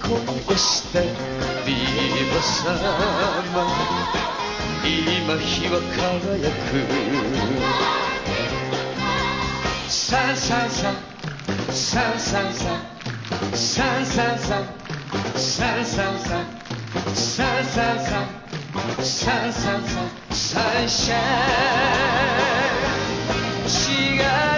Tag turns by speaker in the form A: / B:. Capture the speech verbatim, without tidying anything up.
A: 恋をしたビーバ様、今日は輝く。サンサンサンサンサンサンサンサンサンサンサンサンサンサンサンサンサンサンサンシャイン違う